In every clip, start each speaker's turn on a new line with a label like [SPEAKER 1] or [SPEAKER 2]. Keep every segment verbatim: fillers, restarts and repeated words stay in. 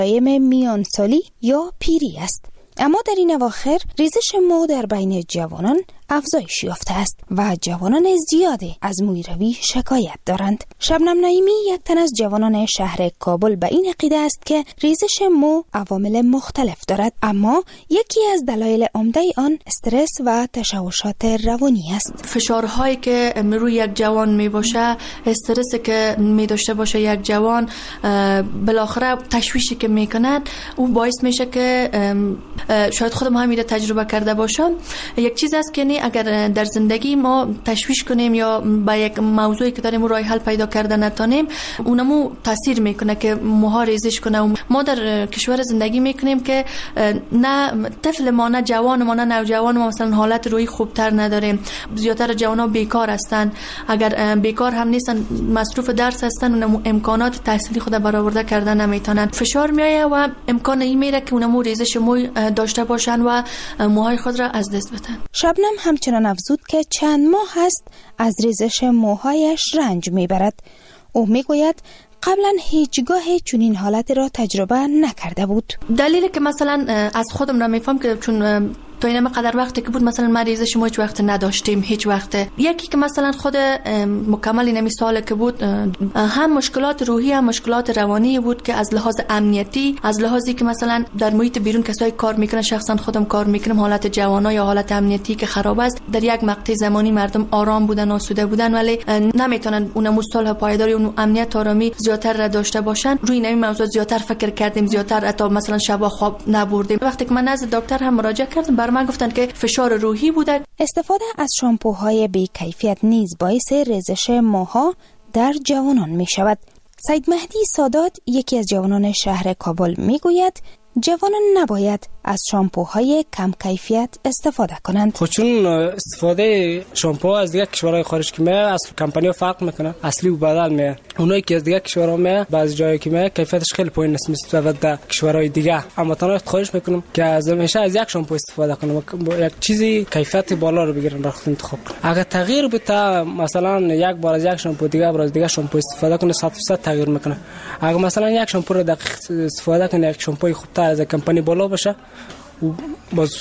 [SPEAKER 1] علائم میان سالی یا پیری است. اما در این اواخر ریزش مو در بین جوانان افزایش یافته است و جوانان زیادی از مویروی شکایت دارند. شبنم نعیمی یک تن از جوانان شهر کابل به این عقیده است که ریزش مو عوامل مختلف دارد، اما یکی از دلایل عمده آن استرس و تشوشات روانی است.
[SPEAKER 2] فشارهایی که روی یک جوان می باشه، استرسی که می داشته باشه یک جوان، بالاخره تشویشی که می کند، او باعث میشه که شاید خودم همین تجربه کرده باشم. یک چیز است که اگر در زندگی ما تشویش کنیم یا با یک موضوعی که داریم راه حل پیدا کرده نتونیم، اونمو تاثیر میکنه که موها ریزش کنه. ما در کشور زندگی میکنیم که نه طفل ما، نه جوان ما، نه نوجوان ما مثلا حالت روحی خوبتر نداریم. زیادتر جوانا بیکار هستند. اگر بیکار هم نیستن، مصروف درس هستن، اونمو امکانات تحصیلی خود برآورده کردن نمیتونن. فشار میایه و امکان این میره که اونمو ریزش موی داشته باشن و موهای خود را از دست بدن.
[SPEAKER 1] شبنم همچنان افزود که چند ماه هست از ریزش موهایش رنج میبرد. او میگوید قبلا هیچگاه چنین حالتی را تجربه نکرده بود.
[SPEAKER 2] دلیلی که مثلا از خودم نمیفهم که چون تا این قدر وقتی که بود مثلا ما ریزش مو هیچ وقت نداشتیم، هیچ وقت. یکی که مثلا خود مکمل این سال که بود، هم مشکلات روحی هم مشکلات روانی بود که از لحاظ امنیتی، از لحاظی که مثلا در محیط بیرون کسایی کار میکنن، شخصا خودم کار میکنم، حالت جوانا یا حالت امنیتی که خراب است، در یک مقطع زمانی مردم آرام بودن، آسوده بودن، ولی نمیتونن اون مصالح پایداری، اون امنیت آرامی زیاتر را باشن. روی این موضوع زیاتر فکر کردیم، زیاتر حتی مثلا شب خواب نبردیم. وقتی که من نزد دکتر هم مراجعه کردم، بر من گفتن که فشار روحی بوده.
[SPEAKER 1] استفاده از شامپوهای بی کیفیت نیز باعث ریزش موها در جوانان می شود. سید مهدی سادات، یکی از جوانان شهر کابل، می گوید جوانان نباید از شامپوهای کم کیفیت استفاده کنند.
[SPEAKER 3] خب چون استفاده شامپو از دیگه کشورهای خارج که میاد، از کمپانی‌ها فرق میکنه، اصلی و بدل میاد. اونایی که از دیگه کشورها میاد، بعضی جایی که میاد کیفیتش خیلی پایین است نسبت به کشورهای دیگه. اما تنها خواهش میکنم که از همیشه از یک شامپو استفاده کنم، یک چیزی کیفیت بالا رو بگیرن، را خود انتخاب کنن. اگر تغییر بده، مثلا یک بار از یک شامپو دیگه بار از دیگه شامپو استفاده کنه، صد درصد تغییر میکنه. اگر مثلا یک شامپو رو دقیق استفاده کنه، یک شامپوی خوبتر از کمپانی بالا باشه، باز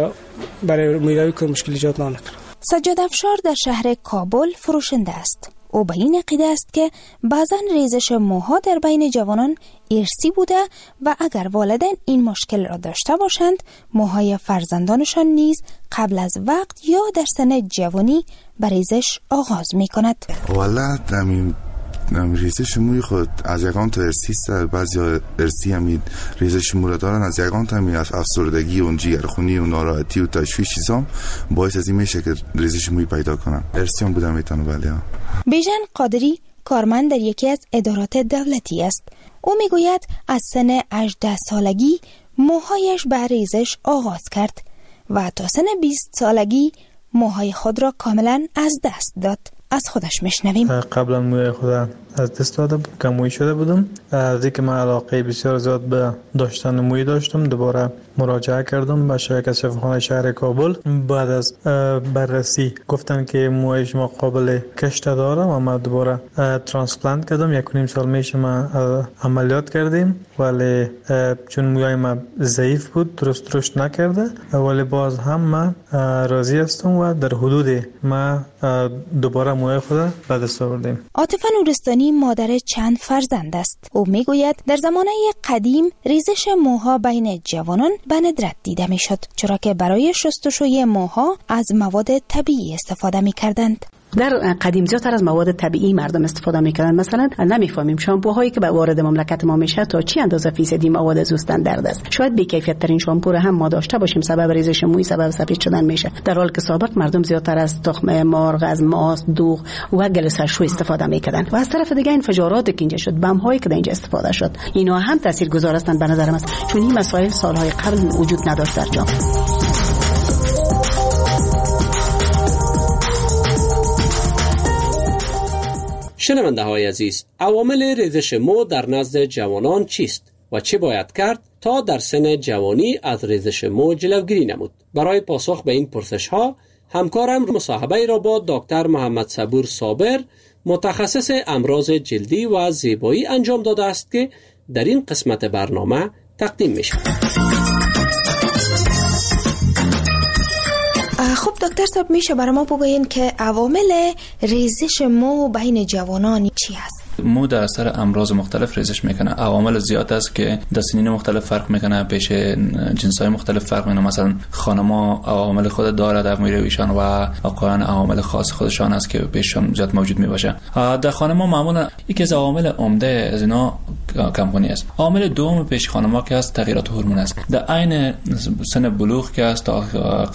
[SPEAKER 3] برای میروی که مشکل ایجاد نکنه.
[SPEAKER 1] سجاد افشار در شهر کابل فروشنده است. او به این عقیده است که بعضا ریزش موها در بین جوانان ارثی بوده و اگر والدین این مشکل را داشته باشند، موهای فرزندانشان نیز قبل از وقت یا در سن جوانی به ریزش آغاز می کند.
[SPEAKER 4] والا همین ریزش موی خود از یکان تا ارسی است، بعضی ارسی همین ریزش مو را دارن، از یکان تا همین افسردگی و جگرخونی و ناراحتی و تشویش چیزام باعث از این میشه که ریزش موی پیدا کنن. ارسی هم بودم میتونه. بله.
[SPEAKER 1] بیژن قادری کارمند در یکی از ادارات دولتی است. او میگوید از سن هجده سالگی موهایش به ریزش آغاز کرد و تا سن بیست سالگی موهای خود را کاملا از دست داد. از خودش میشنویم.
[SPEAKER 5] قبلا موی خودم از دست داده بود، کموی شده بودم. از اینکه من علاقه بسیار زیاد به داشتن موی داشتم، دوباره مراجعه کردم به شرکت شفاخانه شهر کابل. بعد از بررسی گفتن که موی شما قابل کشت داره و من دوباره ترانسپلانت کردم. یک و نیم سال میشه من عملیات کردیم، ولی چون موی من ضعیف بود، درست رشد نکرده، ولی باز هم من راضی هستم و در حدود من دوباره موی خود به دست آوردیم.
[SPEAKER 1] عاطفه نورستانی مادر چند فرزند است. او میگوید در زمانه قدیم ریزش موها بین جوانان به ندرت دیده میشد، چرا که برای شستشوی موها از مواد طبیعی استفاده میکردند.
[SPEAKER 6] در قدیم زیادتر از مواد طبیعی مردم استفاده میکردن. مثلا نمیفهمیم شامپوهایی که به وارد مملکت ما میشه تا چی اندازه فیصدی مواد زوستن درد است. شاید بی کیفیت ترین شامپو رو هم ما داشته باشیم، سبب ریزش موی، سبب سفید شدن میشه، در حالی که سابق مردم زیادتر از تخم مرغ، از ماست، دوغ و گلسرشو استفاده میکردن. و از طرف دیگه انفجارات که اینجا شد، بم هایی که اینجا استفاده شد، اینا هم تاثیرگذار هستند به نظر من، چون این مسائل سالهای قبل وجود نداشت در جامعه.
[SPEAKER 7] شنونده های عزیز، عوامل ریزش مو در نزد جوانان چیست و چه باید کرد تا در سن جوانی از ریزش مو جلوگیری نمود؟ برای پاسخ به این پرسش ها همکارم مصاحبه را با دکتر محمد صبور صابر، متخصص امراض جلدی و زیبایی انجام داده است که در این قسمت برنامه تقدیم می شود.
[SPEAKER 1] خب دکتر صاحب، میشه برای ما بگوین که عوامل ریزش مو بین جوانان چی هست؟
[SPEAKER 8] مو در اثر امراض مختلف ریزش میکنه. عوامل زیاد است که در سنین مختلف فرق میکنه، پیش جنسای مختلف فرق میکنه. مثلا خانم‌ها عوامل خود داره در مویرویشان و آقایان عوامل خاص خودشان است که پیششان زیاد موجود میباشه. در خانم‌ها معمولا یکی از عوامل عمده از اینا کمخونی است. عامل دوم پیش خانم‌ها که است تغییرات هورمون است. در عین سن بلوغ که است تا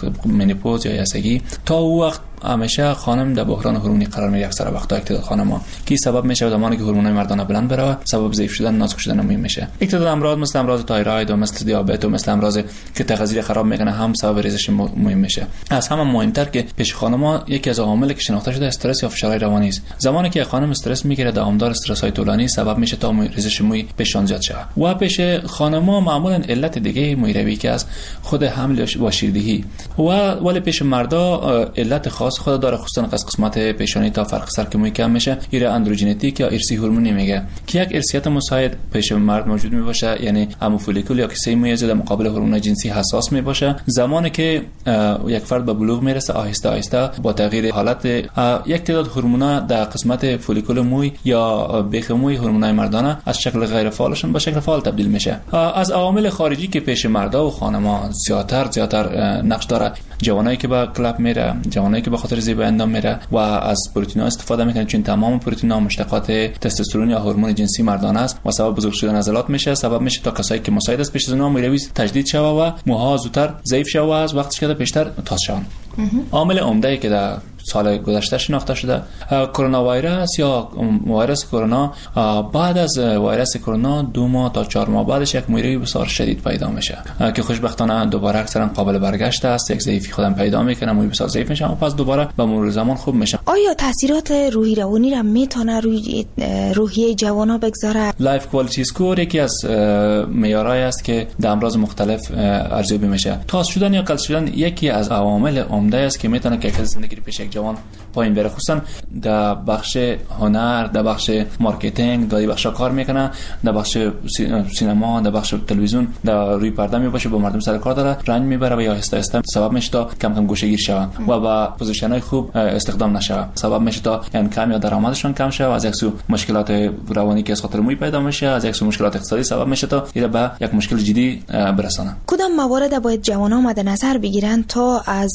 [SPEAKER 8] منوپوز یا یسگی، تا او وقت همیشه خانم در بحران هورمونی قرار میگیره. اکثر وقتا اکتداد خانم‌ها کی سبب میشه زمانی که هورمونای مردانه بلند بره، سبب ضعیف شدن، نازک شدن مو میشه. اکتداد امراض مثل امراض تایروید و مثل دیابت و مثل امراض که تغذیه خراب میکنه هم سبب ریزش مو میشه. از همه مهمتر که پیش خانم‌ها یکی از عواملی که شناخته شده استرس یا فشار روانی است. زمانی که خانم استرس میگیره، دوامدار استرس‌های طولانی سبب میشه تا ریزش موی پیشان زیاد شه. و پیش خانم‌ها معمولا علت دیگه مویروی که از خود حمل و شیردهی و ولی پیش مردا علت خاص خود داره، خصوصا از قسمت پیشانی تا فرق سر که موی کم میشه، یا اندروژنتیک یا ارثی هورمونی میگه که یک ارثیت مساعد پیش مرد موجود میباشه، یعنی همو فولیکول یا کیسه موی در مقابل هورمون جنسی حساس میباشه. زمانی که یک فرد به بلوغ میرسه، آهسته آهسته با تغییر حالت یک تعداد هورمونا در قسمت فولیکول موی یا بیخ موی هورمونای مردانه از شکل غیر فعالشون به شکل فعال تبدیل میشه. از عوامل خارجی که پیش مردا و خانم‌ها زیاتر زیاتر نقش داره، جوانایی که به کلاب میره، جوانایی که به خاطر زیبایی اندام میره و از پروتئین‌ها استفاده میکنه، چون تمام پروتئین‌ها مشتقات تستوسترون یا هورمون جنسی مردانه است و سبب بزرگ شدن عضلات میشه، سبب میشه تا کسایی که مساعد است پیش از اونها مویروی تجدید شوه و موها زودتر ضعیف شوه و از وقتش که بیشتر تاز شون. عامل عمده که در سال گذشته شناخته شده کرونا ویروس یا ویروس کرونا، بعد از ویروس کرونا دو ماه تا چهار ماه بعدش یک مویروی بسیار شدید پیدا میشه که خوشبختانه دوباره اکثرا قابل برگشت است. یک ضعیفی خودم پیدا میکنه، موی بسیار ضعیف میشه و پس دوباره به مرور زمان خوب میشه.
[SPEAKER 1] آیا تاثیرات روحی روانی را میتونه روی روحیه جوانا بگذاره؟
[SPEAKER 8] لایف کوالیتی اسکور یکی از معیارهایی است که در امراض مختلف ارزیابی میشه. تاز شدن یا قل شدن یکی از عوامل عمده است که میتونه کیفیت زندگی پیش یک جوان پایین بره، خصوصا در بخش هنر، در بخش مارکتینگ، در بخش کار میکنه، در بخش سینما، در بخش تلویزیون، در روی پرده میباشه، با مردم سر کار داره، رنج میبره و یا آهسته آهسته سبب میشه تا کم کم گوشه‌گیر شون و با پوزیشن‌های خوب استخدام نشه، سبب میشه تا یعنی کم یا درآمدشون کم شه و از یک سو مشکلات روانی که از خاطر موی پیدا میشه، از یک سو مشکلات اقتصادی سبب میشه تا اینا به یک مشکل جدی برسانه.
[SPEAKER 1] کدام موارد باید جوانان مد نظر بگیرن تا از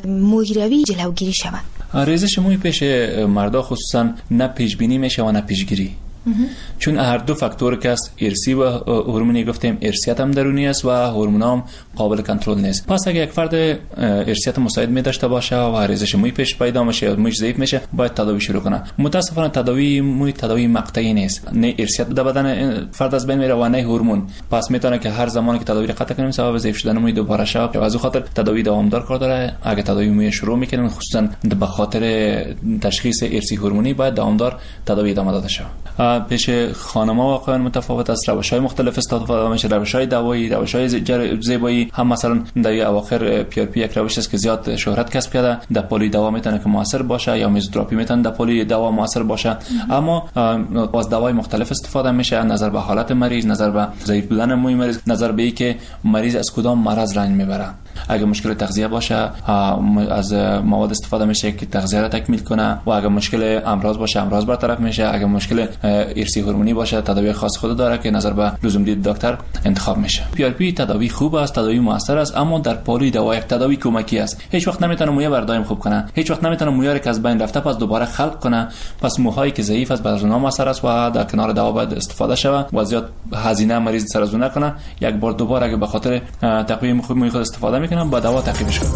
[SPEAKER 1] مویروی جلوگیری شود؟
[SPEAKER 8] ریزش موی پیش مردا خصوصا نه پیش بینی میشه و نه پیشگیری، چون هر دو فاکتور که است، ارثی و هورمونی گفتیم، ارثیت هم درونی است و هورمون هم قابل کنترل نیست. پس اگه یک فرد ارثیت مساعد می داشته باشه و ریزش موی پیش پیدا میشه یا موی ضعیف میشه، باید تداوی شروع کنه. متاسفانه تداوی موی تداوی مقطعی نیست، نه ارثیت در بدن فرد از بین میره و نه هورمون. پس میتونه که هر زمانی که تداوی را قطع کنیم سبب ضعیف شدن موی دوباره شه. از اون خاطر تداوی دوامدار کار داره. اگه تداوی موی شروع میکنن خصوصا به خاطر تشخیص ارثی هورمونی، باید دوامدار تداوی ادامه داده شه. پیش خانم‌ها واقعا متفاوت است، روش‌های مختلف استفاده میشه، روش‌های دوایی، روش‌های زیبایی. هم مثلا در اواخر پی آر پی یک روش است که زیاد شهرت کسب کرده، در پلی دوا میتونه که موثر باشه، یا میزوتراپی میتونه در پلی دوا موثر باشه. اما از دوای مختلف استفاده میشه، نظر به حالت مریض، نظر به ضعیف بودن موی مریض، نظر به اینکه مریض از کدام مرض رنج میبره. اگه مشکل تغذیه باشه از مواد استفاده میشه که تغذیه را تکمیل کنه، و اگه مشکل امراض باشه امراض برطرف میشه. اگه مشکل ارثی هورمونی باشه تداوی خاص خود داره که نظر به لزوم دید دکتر انتخاب میشه. پی آر پی تداوی خوب است، تداوی موثر است، اما در پالی دوا یک تداوی کمکی است. هیچ وقت نمیتونه موی بردایم خوب کنه، هیچ وقت نمیتونه موی را که از بین رفته پس دوباره خلق کنه. پس موهایی که ضعیف است بعضی نام اثر است و در کنار دوا باید استفاده شود و زیاد هزینه مریض سر از اون نکنه. یک بار دوباره اگه به خاطر تقویم خوب موی خود استفاده میکنه با دوا تعقیبش کنه.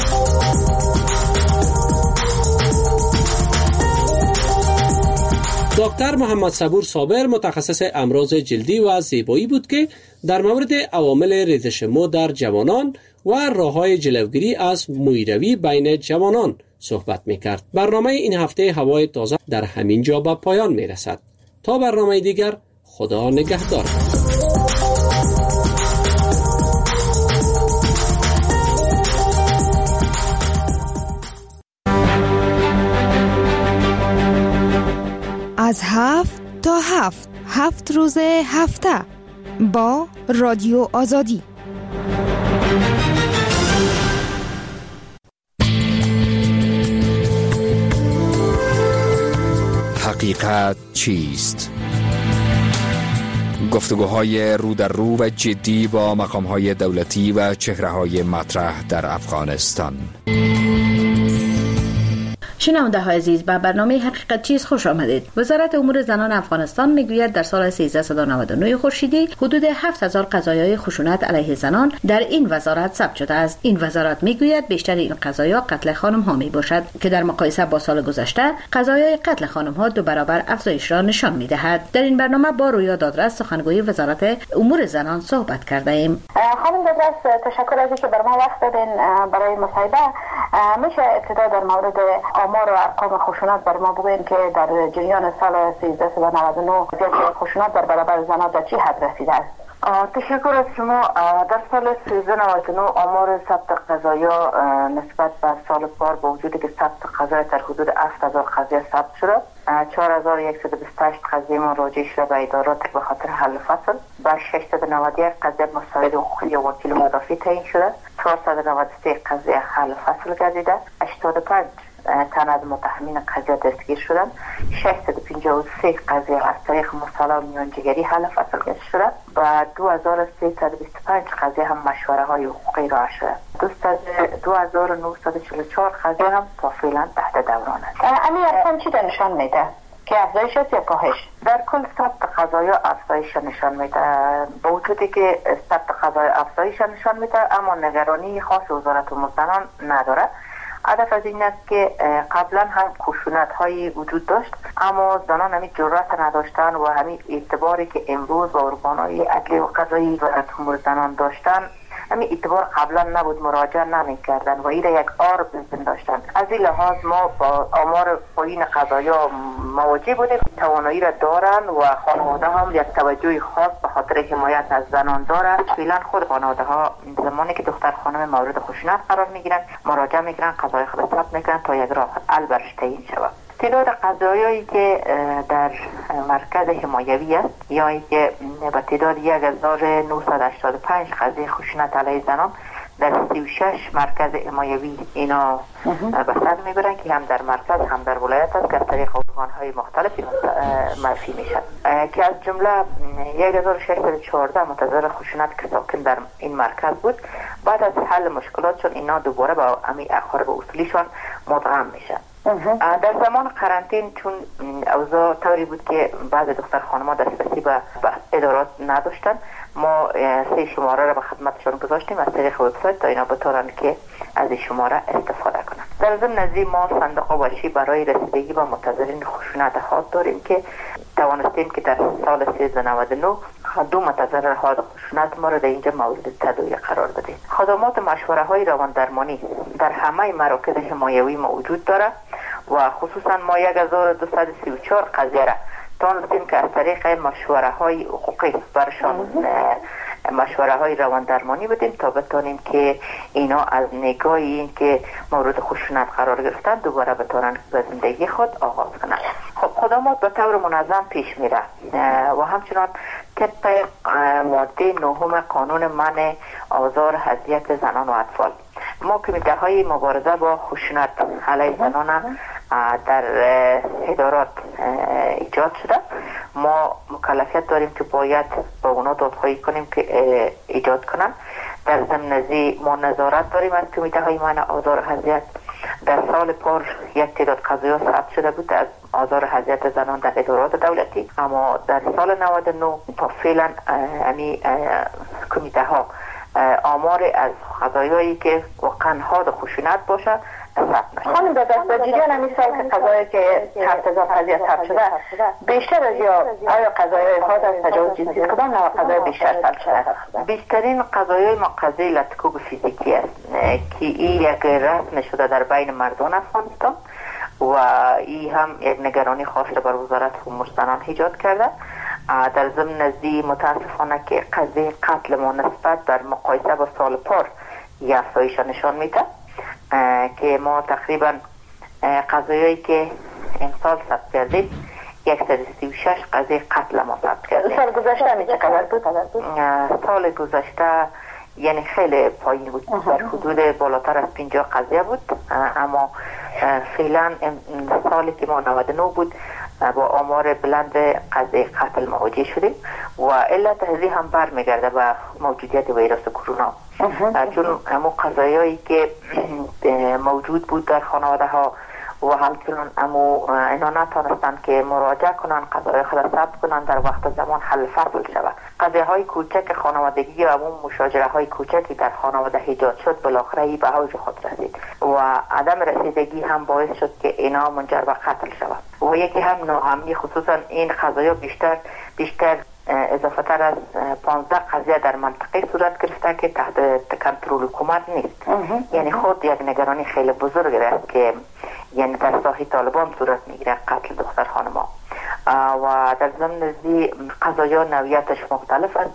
[SPEAKER 7] دکتر محمد صبور صابر متخصص امراض جلدی و زیبایی بود که در مورد عوامل ریزش مو در جوانان و راه‌های جلوگیری از مویروی بین جوانان صحبت می‌کرد. برنامه این هفته هوای تازه در همین جا به پایان می‌رسد. تا برنامه دیگر، خدا نگهدار.
[SPEAKER 1] از هفت تا هفت هفت روز هفته با رادیو آزادی.
[SPEAKER 9] حقیقت چیست؟ گفتگوهای رو در رو و جدی با مقام‌های دولتی و چهره‌های مطرح در افغانستان.
[SPEAKER 6] شنونده های عزیز، به برنامه حقیقت چیست خوش آمدید. وزارت امور زنان افغانستان میگوید در سال سیزده نود و نه خورشیدی حدود هفت هزار قضایای خشونت علیه زنان در این وزارت ثبت شده است. این وزارت میگوید بیشتر این قضایا قتل خانم ها می باشد که در مقایسه با سال گذشته قضایای قتل خانم ها دو برابر افزایش را نشان میدهد. در این برنامه با رویا دادرس سخنگوی وزارت امور زنان صحبت کرده ایم.
[SPEAKER 10] خانم دادرس، تشکر از اینکه بر ما وقت دادین برای مصاحبه. میشه ابتدا در مورد آمار و ارقام خشونت بر ما بگوین که در جریان سال سیزده نود و نه زیاد خشونت در برابر زنان در چی حد رسیده است؟
[SPEAKER 11] تشکر از شما. در سال سیزده نود و نه آمار ثبت قضایا نسبت به سال پار با وجودی که ثبت قضایا در حدود هفت هزار قضیه ثبت شده، چهار هزار و صد و بیست و هشت قضیه مراجعه شده به ادارات به خاطر حل فصل، بر ششصد و نود و یک قضیه مساعد حقوقی و وکیل مدافع تعیین شده، چهارصد و نود و سه قضیه حل فصل گردیده، هشتاد و پنج تن از متهمین قضیه دستگیر شدن، ششصد و پنجاه و سه قضیه از طریق مصالحه و میانجیگری حل فصل گشته شده و دو هزار و سیصد و بیست و پنج قضیه هم مشوره های حقوقی را شده. دو هزار و نهصد و چهل و چهار قضیه هم تا فعلا تحت دوران است.
[SPEAKER 10] امی ارقام چی نشان میده؟ که افزایش است یا کاهش؟
[SPEAKER 11] در کل ثبت قضایا افزایش نشان میده. با وجودی که ثبت قضایا افزایش نشان میده، اما نگرانی خاص وزارت امور زنان نداره. هدف از این است که قبلا هم خشونت هایی وجود داشت، اما زنان همین جرأت نداشتن و همین اعتباری که امروز با ارگان‌های عدلی و قضایی وزارت امور زنان داشتن، همین اعتبار قبلا نبود، مراجعه نمی‌کردن و این یک عار می‌پنداشتن. از این لحاظ ما با آمار پایین قضایا مواجه بودیم. توانایی را دارن و خانواده هم یک توجه خاص به خاطر حمایت از زنان داره. فعلا خود خانواده ها زمانی که دختر خانم مورد خشونت قرار میگیرن، مراجعه میکنن، قضای خود ثبت میکنن تا یک راه حل برش تعیین شود. تعداد قضایایی که در مرکز حمایوی است یا اینکه به تعداد یک هزار و نهصد و هشتاد و پنج قضیه خشونت علیه زنان در سی و شش مرکز حمایوی اینا به سر میبرن که هم در مرکز هم در ولایت است که از طریق ارگان‌های مختلفی معرفی میشن، که از جمله یک هزار و ششصد و چهارده متضرر خشونت که ساکن در این مرکز بود، بعد از حل مشکلاتشون اینا دوباره با همین اقارب اصولیشون مدغم میشن. در زمان قرنطین چون اوضاع طوری بود که بعض دختر خانم‌ها دسترسی به ادارات نداشتن، ما سه شماره را به خدمتشان گذاشتیم از طریق وبسایت تا اینا بتونن که از این شماره استفاده کنن. در ضمن از ما صندوق آواشی برای رسیدگی به متضررین خشونت خاص داریم که توانستیم که در سال سیزده نود و نه دو متضرر حاد خشونت ما را در اینجا مورد تداوی قرار دادیم. خدمات مشوره های روان درمانی در همه مراکز حمایوی موجود داره و خصوصا ما یک هزار و دویست و سی و چهار قضیه را تونستیم که از طریق مشوره های حقوقی برشان مشوره های روان درمانی بدیم تا بتونیم که اینا از نگاه این که مورد خشونت قرار گرفتن دوباره بتونن به زندگی خود آغاز کنن. خب خدمات به طور منظم پیش میره و همچنان طبق ماده نهم قانون منع آزار اذیت زنان و اطفال، ما کمیته های مبارزه با خشونت علیه زنان در ادارات ایجاد شده. ما مکلفیت داریم که باید با اونا دادخواهی کنیم که ایجاد کنن. در ضمن ازی ما نظارت داریم از کمیته های منع آزار و اذیت. در سال پار یک تعداد قضایا ثبت شده بود از آزار و اذیت زنان در ادارات دولتی، اما در سال نود و نه تا فعلا امی کمیته ها آمار از قضایایی که واقعا حاد خشونت باشه
[SPEAKER 10] خانم در دست جریان همین سال که قضایی که هفت هزار قضیه ثبت شده بیشتر از یا آیا قضایای حاد از تجاوز جنسی کدام نوع قضای بیشتر ثبت شده؟
[SPEAKER 11] بیشترین قضایای ما قضیه لطکوب فیزیکی است که این یک رسم شده در بین مردان افغانستان و این هم یک نگرانی خاص بر وزارت امور زنان ایجاد کرده. در ضمن نزدی متاسفانه که قضیه قتل ما نسبت در مقایسه با سال پار یک افزایش نشان میده که ما تقریبا قضایایی که امسال ثبت کردیم صد و سی و شش قضیه قتل ما ثبت کردیم.
[SPEAKER 10] سال گذشته می چه قدر بود؟
[SPEAKER 11] سال گذشته یعنی خیلی پایین بود، در حدود بالاتر از پنجاه قضیه بود، اما فعلا سالی که ما نود و نه بود با آمار بلند قضیه قتل مواجه شدیم و علت هذه هم برمیگرده به موجودیت ویروس کرونا، چون همو قضایایی که موجود بود در خانواده ها و همچنان امو اینا نتانستند که مراجعه کنند قضایای خود ثبت کنند در وقت زمان حل فصل شود. قضیه های کوچک خانوادگی و امو مشاجره های کوچکی در خانواده ایجاد شد، بالاخره به اوج خود رسید و عدم رسیدگی هم باعث شد که اینا منجر به قتل شود. و یکی هم ناامنی، خصوصا این قضایا بیشتر بیشتر اضافه تر از پانزده قضیه در منطقه صورت گرفته که تحت کنترل حکومت نیست. یعنی خود یک نگرانی خیلی بزرگ است که یعنی در ساحه طالبان صورت میگیره قتل دختر خانما و در ضمن ازی قضایا نوعیتش مختلف است.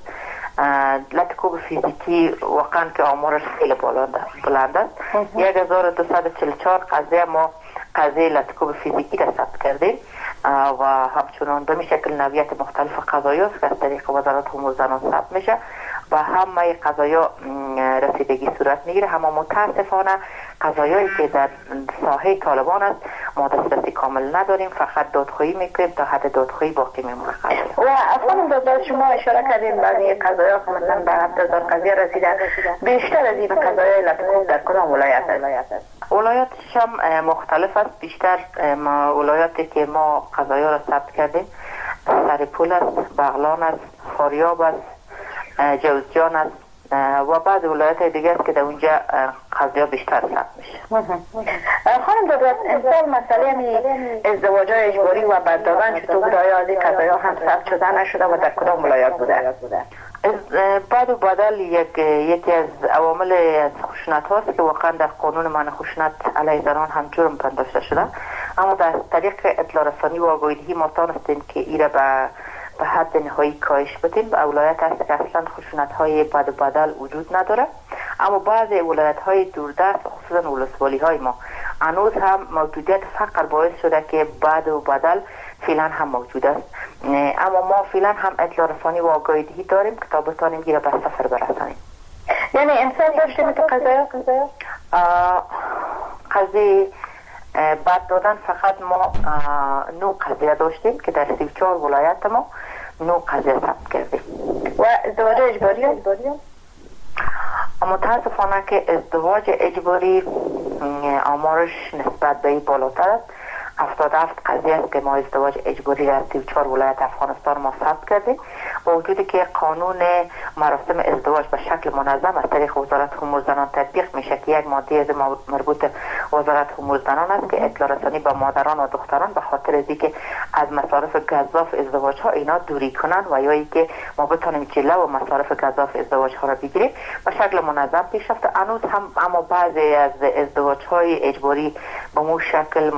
[SPEAKER 11] لطکوب فیزیکی واقعا که آمارش خیلی بلند است. یک هزار و دویست و چهل و چهار قضیه ما قضیه لطکوب فیزیکی را ثبت کردیم و همچنان به شکل نوعیت مختلف قضایا که از طریق وزارت امور زنان ثبت میشه و همه قضایا رسیدگی صورت میگیره. اما متاسفانه قضایایی که در ساحه طالبان است ما دسترسی کامل نداریم، فقط دادخواهی میکنیم، تا حد دادخواهی باقی میمونه.
[SPEAKER 10] و خانم دادگاه شما اشاره کردین بعضی قضایا که مثلا به هفت هزار قضیه رسیدن، بیشتر از این قضایای لطکوب در کدام ولایت است؟
[SPEAKER 11] ولایاتش هم مختلف است. بیشتر ولایاتی که ما قضایا را ثبت کردیم سرپول است، بغلان است، فاریاب است، جوزجان است و بعض ولایت دیگه است که در اونجا قضیه بیشتر ثبت میشه.
[SPEAKER 10] خانم دادگاه امسال مسئله همی ازدواج های اجباری و بددادن چطور بوده؟ آیا از این قضایا هم ثبت شده نشده و در کدام ولایت بوده؟
[SPEAKER 11] بعد و بدل یک یکی از عوامل از خشونت هاست که واقعا در قانون منع خشونت علیه زنان هم جرم پنداشته شده، اما در طریق اطلاع رسانی و آگاهی ما تانستیم که ایره به به حد نهایی کاهش بدیم. به ولایت هست که اصلا خشونت های بد و بدل وجود نداره، اما بعض ولایت های دوردست خصوصا ولسوالی های ما هنوز هم موجودیت فقر باعث شده که بد و بدل فعلا هم موجود است. اما ما فعلا هم اطلاع رسانی و آگاهی داریم که تا بتانیم گیره به سفر برسانیم.
[SPEAKER 10] یعنی امسال داشتیم که قضایا
[SPEAKER 11] قضیه بعد دادن فقط ما نو قضیه داشتیم که در سی و چهار ولایت ما نو قضیه ثبت کردیم.
[SPEAKER 10] و ازدواج اجباری
[SPEAKER 11] متاسفانه که ازدواج اجباری آمارش نسبت به این بالاتر است. هفتاد و هفت قضیه است که ما ازدواج اجباری در سی و چهار ولایت افغانستان ما ثبت کردیم، با وجودی که قانون مراسم ازدواج به شکل منظم از طریق وزارت امور زنان تطبیق میشه که یک ماده از مربوط وزارت امور زنان است که اطلاع رسانی به مادران و دختران به خاطر اینکه از مصارف گزاف ازدواج ها اینا دوری کنن و یا اینکه ما بتونیم جلو و مصارف گزاف ازدواج ها را بگیریم به شکل منظم پیش رفته. هنوز هم اما بعضی از ازدواج های اجباری به مو شکل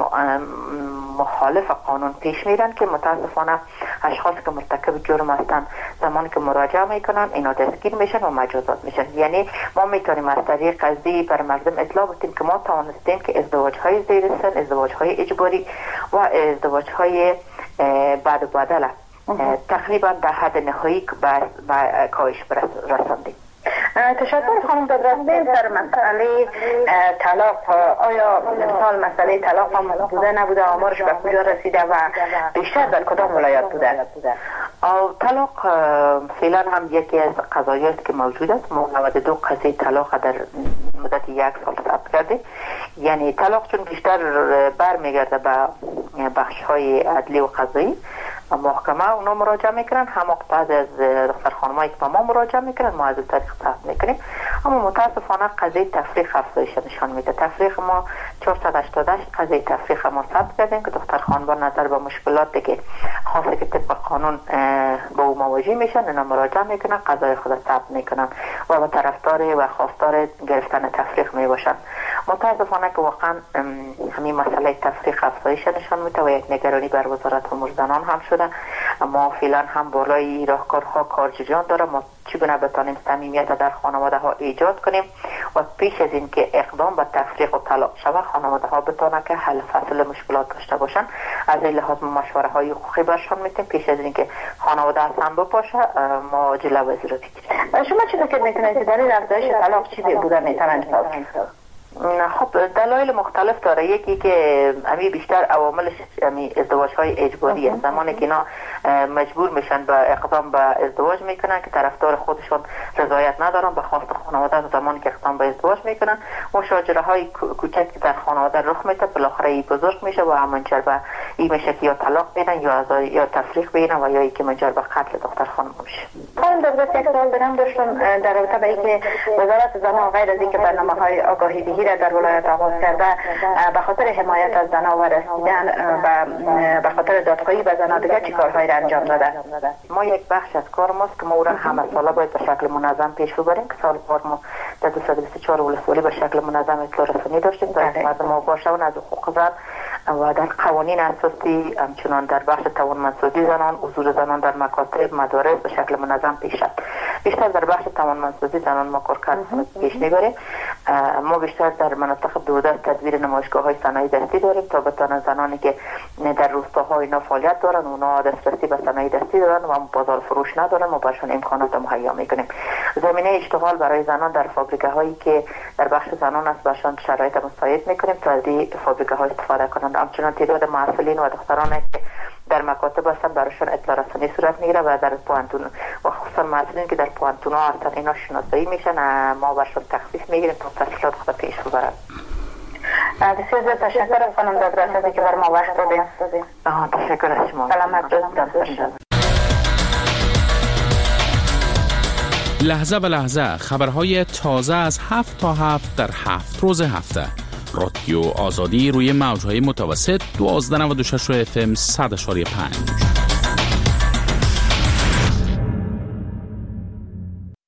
[SPEAKER 11] مخالف قانون پیش میرن که متاسفانه اشخاص که مرتکب جرم هستند زمانی که مراجعه میکنن اینا دستگیر میشن و مجازات میشن. یعنی ما میتونیم از طریق قضیه بر مردم اطلاع بدیم که ما توانستیم که ازدواج های زیر سن، ازدواج های اجباری و ازدواج های بعد و بدل تقریبا در حد نهایی به کاهش رساندیم.
[SPEAKER 10] تشکر خانم دادگاه. در مسئله طلاق آیا مثال مسئله طلاق هم بوده نبوده؟ آمارش به کجا رسیده و بیشتر در کدام ولایت بوده؟
[SPEAKER 11] طلاق فعلا هم یکی از قضایایی است که موجود است. ما نود و دو قضیه طلاق در مدت یک سال ثبت کرده. یعنی طلاق چون بیشتر برمیگرده به بخش های عدلی و قضایی محکمه اونا مراجعه میکنن، هم بعض از دختر خانمایی که با ما مراجعه میکنن ما از اون طریق ثبت میکنیم. اما متاسفانه قضیه تفریق افزایش نشان میده. تفریق ما چهارصد و هشتاد و هشت قضیه تفریق ما ثبت کردیم که دختر خانم با نظر به مشکلاتی که خاصه که طبق قانون با او مواجه میشن اینا مراجعه میکنن، قضای خود ثبت میکنن و با طرفدار و خواستار گرفتن تفریق میباشن. متاسفانه که واقعا همین مسئله تفریق افزایش نشان میده و یک نگرانی بر وزارت امور زنان هم شده. اما فعلا هم بالای راهکارها کار جریان داره. ما چگونه بتانیم صمیمیت در خانواده ها ایجاد کنیم و پیش از این که اقدام به تفریق و طلاق شود خانواده ها بتونه که حل فصل مشکلات داشته باشن. از این لحاظ مشوره های حقوقی برشان میتیم پیش از این که خانواده از هم بپاشه ما جلوه رو بگیریم.
[SPEAKER 10] شما چی فکر میکنید که در این افزایش طلاق چی بوده میتونه انجام؟
[SPEAKER 11] خب دلایل مختلف داره. یکی که امی بیشتر عواملش امی ازدواج های اجباری است. زمانی که اینا مجبور میشن به اقدام به ازدواج میکنن که طرفدار خودشون رضایت ندارن به خواست خانواده، زمانی که اقدام به ازدواج میکنن مشاجره های کوچک که در خانواده رخ میده بالاخره ای بزرگ میشه و منجر به این میشه که یا طلاق بدن یا یا تفریق بدن و یا اینکه منجر به قتل دختر خانم میشه.
[SPEAKER 10] خانم دکتر یک سوال دارم داشتم در رابطه با اینکه وزارت زنان غیر از اینکه برنامه‌های آگاهی دهی را در ولایت آغاز کرده به خاطر حمایت از زنان و رسیدن و به خاطر دادخواهی به زنان دیگه چی کارهایی را انجام داده؟
[SPEAKER 11] ما یک بخش از کار ماست که ما او را همه ساله باید به شکل منظم پیش ببریم که سال بار ما در دویست و بیست و چهار ولسوالی به شکل منظم اطلاع رسانی داشتیم تا اینکه مردم آگاه شوند از حقوق زن و در قوانین اساسی همچنان در بخش توانمندسازی زنان، حضور زنان در مکاتب، مدارس به شکل منظم پیش رفت. بیشتر در بخش توانمندسازی زنان ما کار کردن پیش میبریم. ما بیشتر در مناطق دوده تدبیر نمایشگاه های صنایع دستی داریم تا بتوانند زنانی که در روستاهای اینا فعالیت دارن اونا دسترسی به صنایع دستی دارن و بازار فروش ندارن ما برشون امکانات مهیا میکنیم. زمینه اشتغال برای زنان در فابریکه هایی که در بخش زنان است برشون شرایط مساعد میکنیم تا از این فابریکه ها استفاده کنند. همچنان تعداد معلولین و دخترانی که در مکاتب هستن براشون اطلاع رسانی صورت میگیره و در پوانتون و خصوصا معلولین که در پوانتون ها هستن اینا شناسایی میشن ما براشون تخفیف میگیریم تا تحصیلات خود پیش ببرن.
[SPEAKER 10] بسیار زیاد تشکر از خانم دکتر که بر ما وقت دادید.
[SPEAKER 11] تشکر از شما.
[SPEAKER 10] سلامت باشید.
[SPEAKER 12] لحظه به لحظه خبرهای تازه از هفت تا هفت در هفت روز هفته. رادیو آزادی روی موجهای متوسط دوازده نود و شش اف ام صد و پنج.